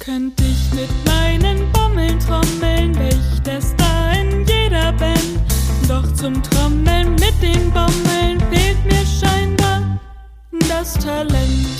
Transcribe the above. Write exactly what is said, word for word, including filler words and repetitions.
Könnt ich mit meinen Bommeln trommeln, welch das da in jeder Band. Doch zum Trommeln mit den Bommeln fehlt mir scheinbar das Talent.